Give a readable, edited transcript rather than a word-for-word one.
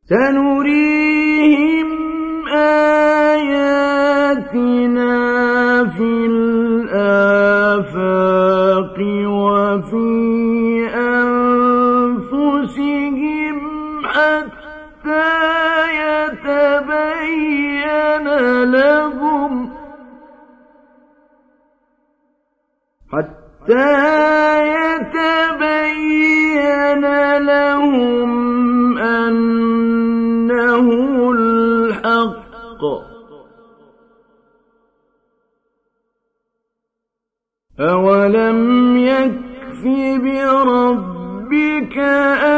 سنريهم آياتنا في الآفاق وفي أنفسهم حتى يتبين لهم أنه الحق. أولم يكف بربك